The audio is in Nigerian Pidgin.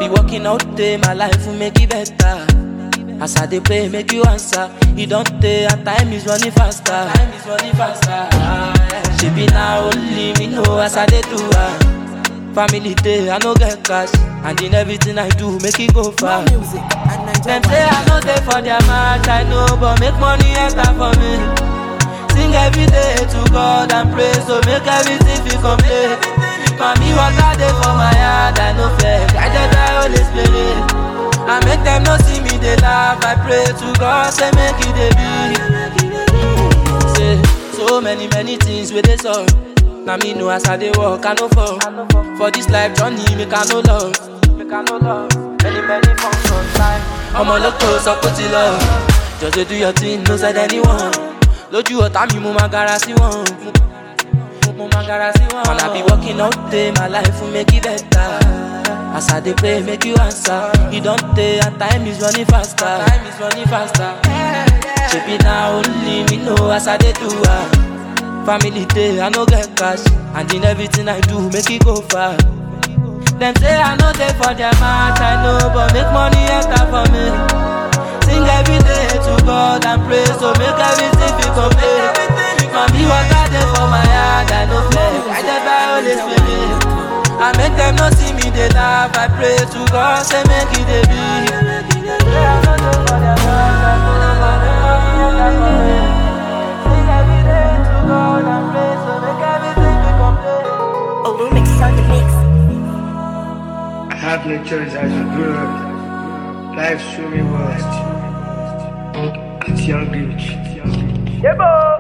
be working out day, my life will make it better. As I dey pray, make you answer. You don't take, and time is running faster. Time is running faster. She be now only me know as I dey do her. Family day, I no get cash, and in everything I do, make it go far. Them say I no dey for their match, I know, but make money enter for me. Sing every day to God and pray, so make everything feel complete. Mommy, what I dey for my heart, I no fake. I just die Holy Spirit. I make them not see me, they laugh. I pray to God, say make it they be. Say so many things with this all. Now me know as I dey walk, I no fall. For this life journey, make I no love. Many functions time. I'm on the close, I put it love. Just to do your thing, no side anyone. Lójú ọ̀tá mi, mo ma gara sí wọn. And I be working all day, my life will make it better. As I dey pray, make you answer. You don't take, and time is running faster. Time is running faster. She be now only me know as I dey do her. Family day, I no get cash, and in everything I do, make it go far. Them say I no dey for their match, I know, but make money enter for me. Sing every day to God and pray, so make everything feel complete. Mommy, what I dey for my heart, I no fake. I just buy Holy Spirit. I make them not see me, they laugh. I pray to God, say make it they be. Oh, Lumix on the mix. I have no choice as you grow up. Life showed me worst. At young age. Yeah, boy.